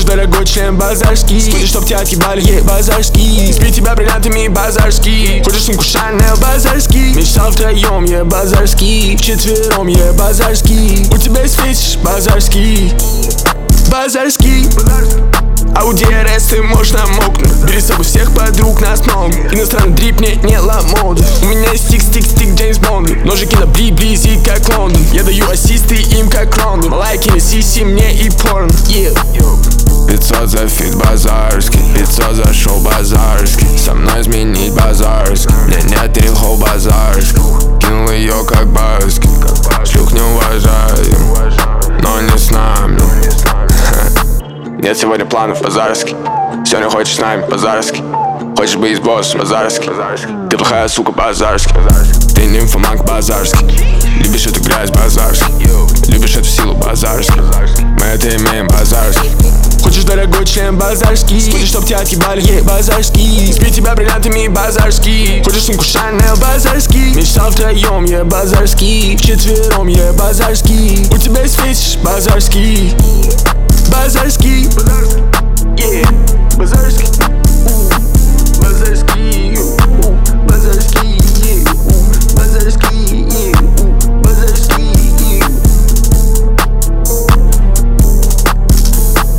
дорогой член базарский? Хочешь, чтоб тебя отъебали, базарский? Спи тебя бриллиантами, базарский. Хочешь сумку Шанель, базарский? Мечтал втроем, базарский. Вчетвером, базарский. У тебя есть фетиш, базарский. Базарский. Ауди RS, ты можешь намокнуть. Бери с собой всех подруг, нас много. Иностранный дрип, не ламоды. У меня есть стик, Джеймс Бонд. Ножики на близит, как Лондон. Я даю ассисты им, как Рондон. Лайки на сиси, мне и порно. 500 за фит базарский, 500 за шоу базарский. Со мной изменить базарский, мне нет трихол базарский. Кинул ее как барский, шлюх не уважаю, но не с нами. Нет сегодня планов базарский. Сегодня хочешь с нами базарский. Хочешь быть с боссом базарский. Ты плохая сука базарский. Ты нимфоманка базарский. Любишь эту грязь базарский. Любишь эту силу базарский. Мы это имеем базарский. Хочешь дорогой член базарский? Хочешь, чтоб тебя отъебали, базарский? Спи тебя бриллиантами, базарский. Хочешь сумку Шанель, базарский? Мечтал втроем, базарский. Вчетвером, базарский. У тебя есть фетиш, базарский. Базарский.